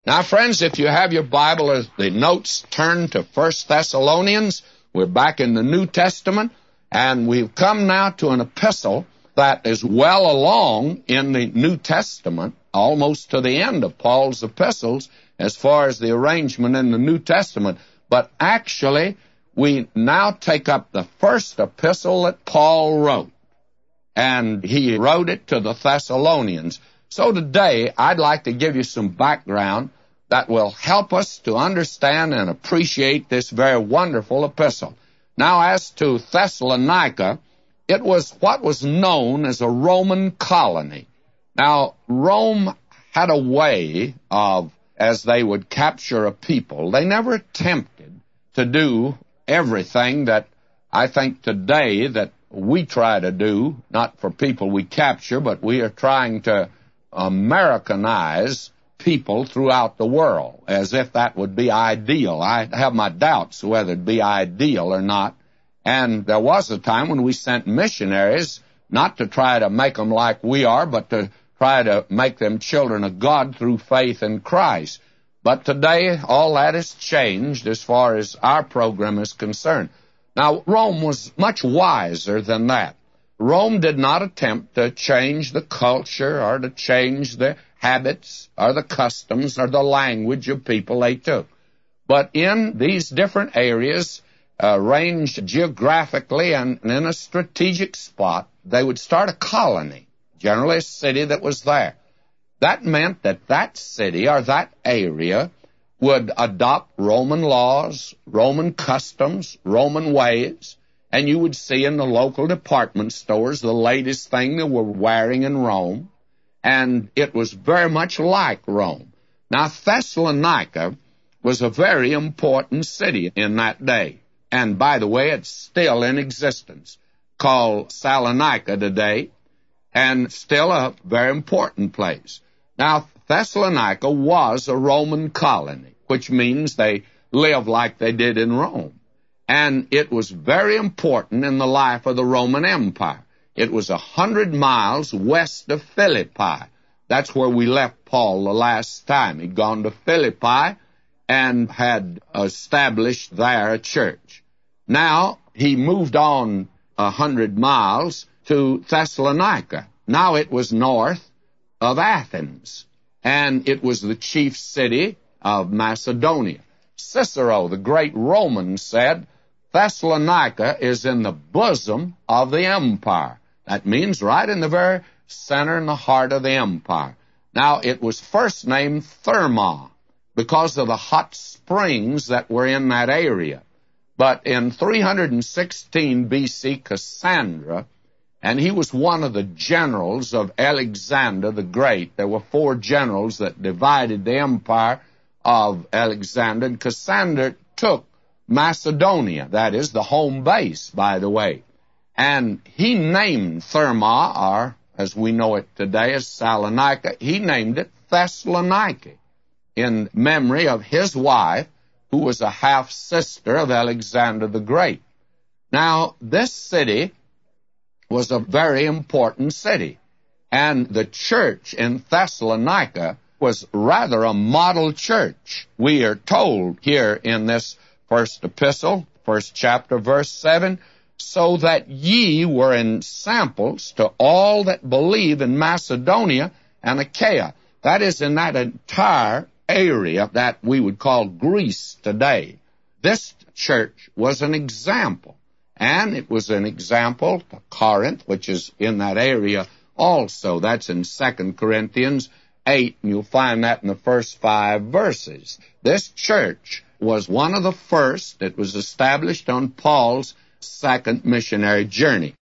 Now, friends, if you have your Bible as the notes, turn to 1 Thessalonians. We're back in the New Testament, and we've come now to an epistle that is well along in the New Testament, almost to the end of Paul's epistles as far as the arrangement in the New Testament. But actually, we now take up the first epistle that Paul wrote, and he wrote it to the Thessalonians. So today, I'd like to give you some background that will help us to understand and appreciate this very wonderful epistle. Now, as to Thessalonica, it was what was known as a Roman colony. Now, Rome had a way of, as they would capture a people, they never attempted to do everything that I think today that we try to do, not for people we capture, but we are trying to Americanize people throughout the world, as if that would be ideal. I have my doubts whether it'd be ideal or not. And there was a time when we sent missionaries not to try to make them like we are, but to try to make them children of God through faith in Christ. But today, all that has changed as far as our program is concerned. Now, Rome was much wiser than that. Rome did not attempt to change the culture or to change the habits or the customs or the language of people they took. But in these different areas, ranged geographically and in a strategic spot, they would start a colony, generally a city that was there. That meant that that city or that area would adopt Roman laws, Roman customs, Roman ways, and you would see in the local department stores the latest thing they were wearing in Rome, and it was very much like Rome. Now, Thessalonica was a very important city in that day, and by the way, it's still in existence, called Salonica today, and still a very important place. Now, Thessalonica was a Roman colony, which means they lived like they did in Rome. And it was very important in the life of the Roman Empire. It was 100 miles west of Philippi. That's where we left Paul the last time. He'd gone to Philippi and had established there a church. Now, he moved on 100 miles to Thessalonica. Now it was north of Athens, and it was the chief city of Macedonia. Cicero, the great Roman, said, Thessalonica is in the bosom of the empire. That means right in the very center and the heart of the empire. Now, it was first named Therma because of the hot springs that were in that area. But in 316 B.C., Cassandra, and he was one of the generals of Alexander the Great. There were 4 generals that divided the empire of Alexander, and Cassandra took Macedonia, that is the home base, by the way. And he named Therma, or as we know it today as Salonica, he named it Thessalonica in memory of his wife, who was a half-sister of Alexander the Great. Now, this city was a very important city, and the church in Thessalonica was rather a model church. We are told here in this first epistle, first chapter, verse 7, so that ye were in samples to all that believe in Macedonia and Achaia. That is, in that entire area that we would call Greece today. This church was an example, and it was an example to Corinth, which is in that area also. That's in 2 Corinthians 8, and you'll find that in the first 5 verses. This church was one of the first that was established on Paul's second missionary journey.